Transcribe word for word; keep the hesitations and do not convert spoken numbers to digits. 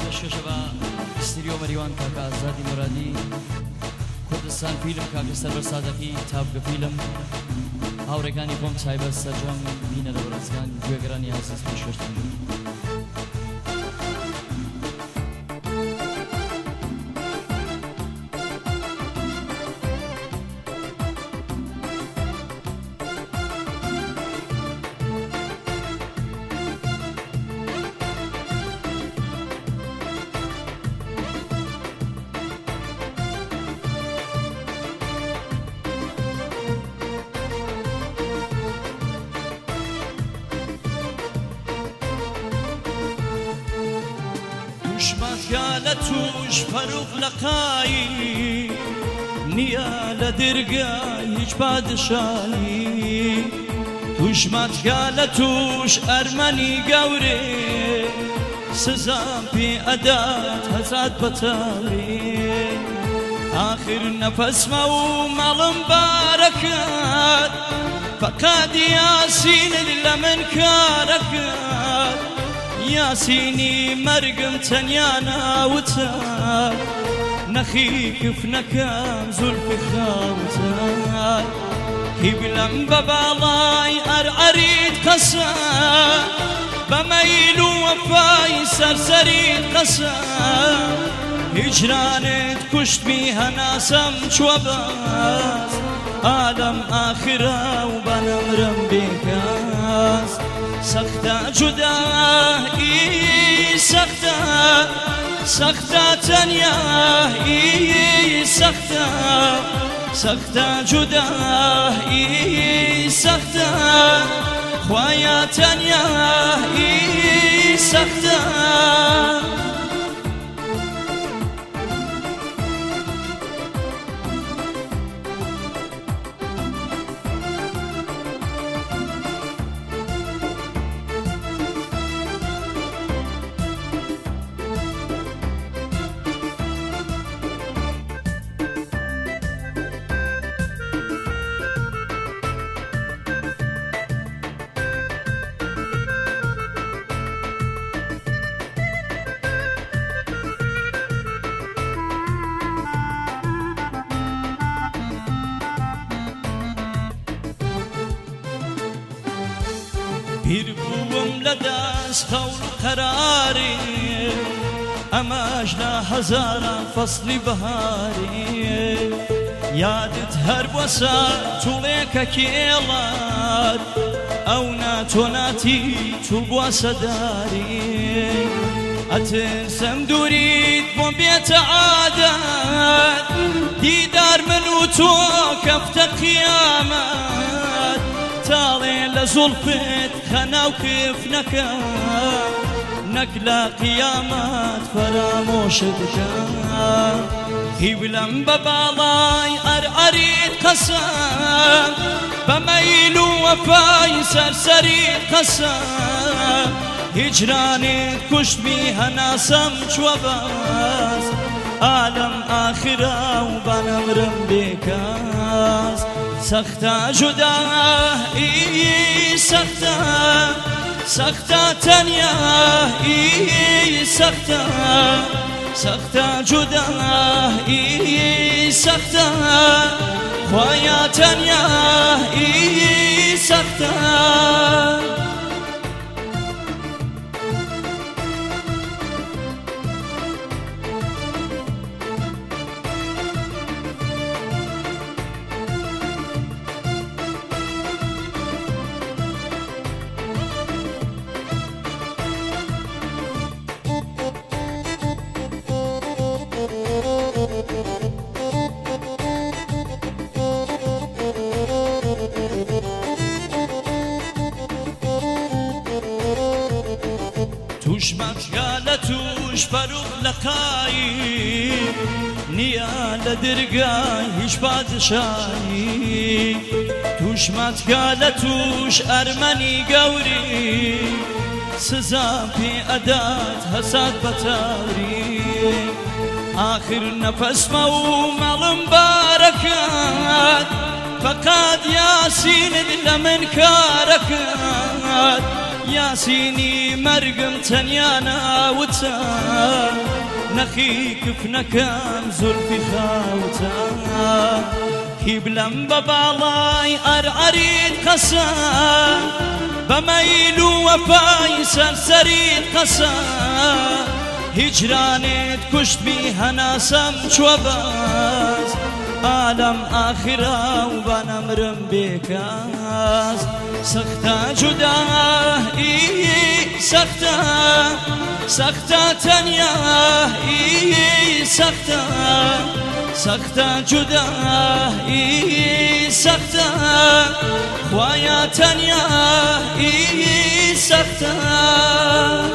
پێشکەشە بە ستریۆ مەریوان کاکە ئازادی مورادی کوردستان فیلم کاکە سەربەر سادەقی تابگە فیلم هاوڕێکانی خۆم تایبەت سەرجەم بینە لە بەڕێزگان گوێگرانی ئازیز پێشکەشتن. شماتگالە توش فەروق لەقایی نییە لە دەرگای هیچ پادشایی توشماتگالە توش ئەرمەنی گەورێ سزام پێ ئەدات هەزات بەتاوێ ئاخر نەفەسمە و مەڵم بارەکات فەقەت یاسینت لە من کارەکات یاسینی مەرگم تەنیا ناوتە نەخی کفنەکەم زولفی خاوتە هی بلەم بە باڵای ئەرعەریت قەسە بەمەیل و وەفای سەرسەریت قەسە هیجرانت کوشتمی هەناسەم چوە بەس ئالەم ئاخرە و بەنەمرم بێکەس سەختە جودایی سەختە سەختە تەنیایی سەختە سەختە جودایی سەختە خوایە تەنیایی سەختە پیر بووم لە دەست هەوڵ و قەراری ئەمەش لە هەزاران فەسڵی بەهاری یادت هەر بۆسە توڵێکە کێڵات ئەو ناتۆ ناتی توو بووە سەداری ئەترسم دووریت بۆم بێتە عادەت دیدار من و تۆ کەفتە قیامەت تاڵێ لە زوڵفت خەنا و کفنەکە نەک لە قیامەت فەرامۆشت بکە هی بلەم بە باڵای ئەرعەریت قەسە بەمەیل و وەفای سەرسەریت قەسە هیجرانت کوشتمی هەناسەم چوە بەس ئالەم ئاخرە و بەنەمرم بێکەس سەختە جودایی سەختە سەختە تەنیایی سەختە سەختە جودایی سەختە خوایە تەنیایی سەختە توشماتگالە توش فەروق لەقایی نییە لە دەرگای هیچ پادشایی توشماتگالە توش ئەرمەنی گەوری سزام پێ ئەدات هەسات بەتاوری ئاخر نەفەسمە و مەڵم بارەکات فەقەت یاسینت لە من کارەکات یاسینی مەرگم تەنیا ناوتە نەخی کفنەکەم زولفی خاوتە هیبلەم بە باڵای ئەرعەریت قەسە بەمەیل و وەفای سەرسەریت قەسە هیجرانێت کوشتبی هەناسەم چوە بەس ئالەم ئاخرا و بەنەمرم بێکەس سەختە جودایی سەختە سەختە تەنیایی سەختە سەختە جودایی سەختە خوایە تەنیایی سەختە